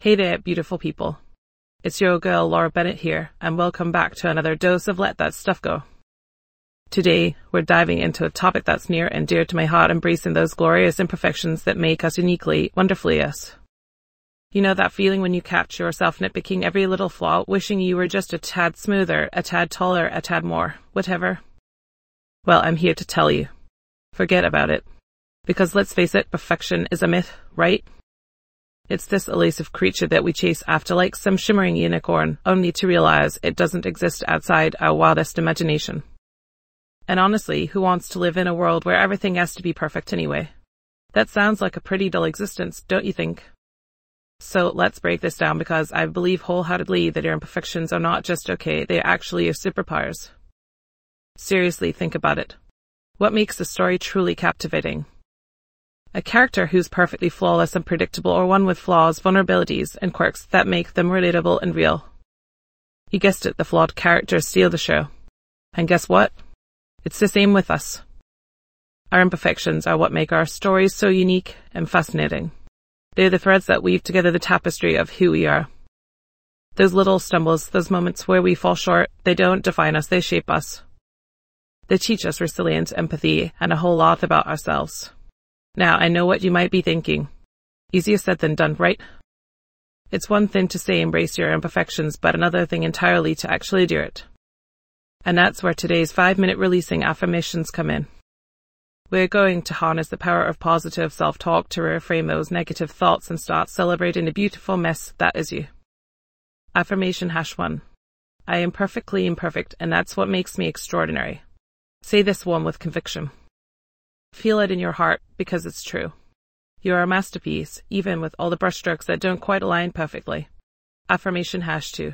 Hey there, beautiful people. It's your girl Laura Bennett here, and welcome back to another dose of Let That Stuff Go. Today, we're diving into a topic that's near and dear to my heart, embracing those glorious imperfections that make us uniquely, wonderfully us. You know that feeling when you catch yourself nitpicking every little flaw, wishing you were just a tad smoother, a tad taller, a tad more, whatever? Well, I'm here to tell you. Forget about it. Because let's face it, perfection is a myth, right? It's this elusive creature that we chase after like some shimmering unicorn, only to realize it doesn't exist outside our wildest imagination. And honestly, who wants to live in a world where everything has to be perfect anyway? That sounds like a pretty dull existence, don't you think? So let's break this down, because I believe wholeheartedly that your imperfections are not just okay, they are actually your superpowers. Seriously, think about it. What makes a story truly captivating? A character who's perfectly flawless and predictable, or one with flaws, vulnerabilities, and quirks that make them relatable and real? You guessed it, the flawed characters steal the show. And guess what? It's the same with us. Our imperfections are what make our stories so unique and fascinating. They're the threads that weave together the tapestry of who we are. Those little stumbles, those moments where we fall short, they don't define us, they shape us. They teach us resilience, empathy, and a whole lot about ourselves. Now, I know what you might be thinking. Easier said than done, right? It's one thing to say embrace your imperfections, but another thing entirely to actually do it. And that's where today's 5-minute releasing affirmations come in. We're going to harness the power of positive self-talk to reframe those negative thoughts and start celebrating the beautiful mess that is you. Affirmation #1. I am perfectly imperfect, and that's what makes me extraordinary. Say this one with conviction. Feel it in your heart, because it's true. You are a masterpiece, even with all the brushstrokes that don't quite align perfectly. Affirmation #2.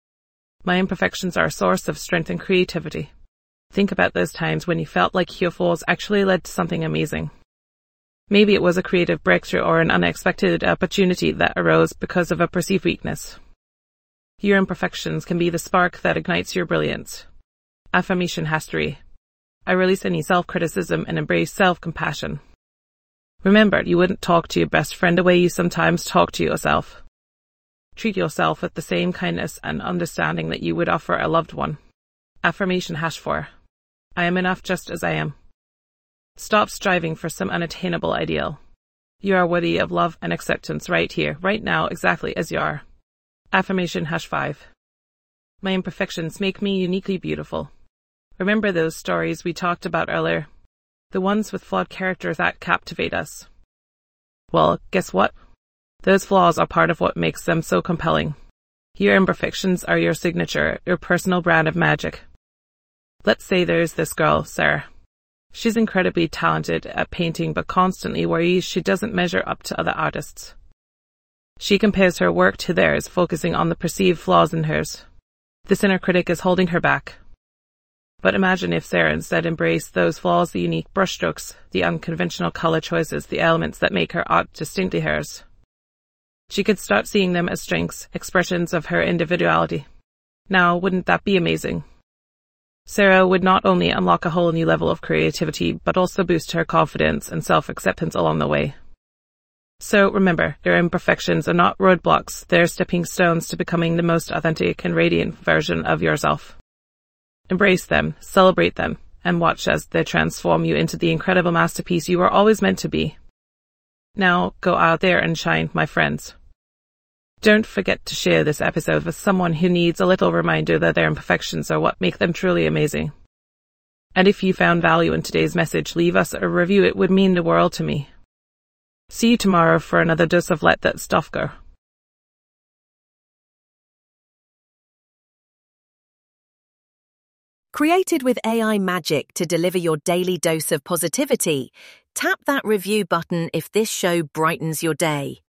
My imperfections are a source of strength and creativity. Think about those times when you felt like your flaws actually led to something amazing. Maybe it was a creative breakthrough or an unexpected opportunity that arose because of a perceived weakness. Your imperfections can be the spark that ignites your brilliance. Affirmation #3. I release any self-criticism and embrace self-compassion. Remember, you wouldn't talk to your best friend the way you sometimes talk to yourself. Treat yourself with the same kindness and understanding that you would offer a loved one. Affirmation #4. I am enough just as I am. Stop striving for some unattainable ideal. You are worthy of love and acceptance right here, right now, exactly as you are. Affirmation #5. My imperfections make me uniquely beautiful. Remember those stories we talked about earlier? The ones with flawed characters that captivate us. Well, guess what? Those flaws are part of what makes them so compelling. Your imperfections are your signature, your personal brand of magic. Let's say there's this girl, Sarah. She's incredibly talented at painting, but constantly worries she doesn't measure up to other artists. She compares her work to theirs, focusing on the perceived flaws in hers. This inner critic is holding her back. But imagine if Sarah instead embraced those flaws, the unique brushstrokes, the unconventional color choices, the elements that make her art distinctly hers. She could start seeing them as strengths, expressions of her individuality. Now, wouldn't that be amazing? Sarah would not only unlock a whole new level of creativity, but also boost her confidence and self-acceptance along the way. So remember, your imperfections are not roadblocks, they're stepping stones to becoming the most authentic and radiant version of yourself. Embrace them, celebrate them, and watch as they transform you into the incredible masterpiece you were always meant to be. Now, go out there and shine, my friends. Don't forget to share this episode with someone who needs a little reminder that their imperfections are what make them truly amazing. And if you found value in today's message, leave us a review. It would mean the world to me. See you tomorrow for another dose of Let That Stuff Go. Created with AI magic to deliver your daily dose of positivity, tap that review button if this show brightens your day.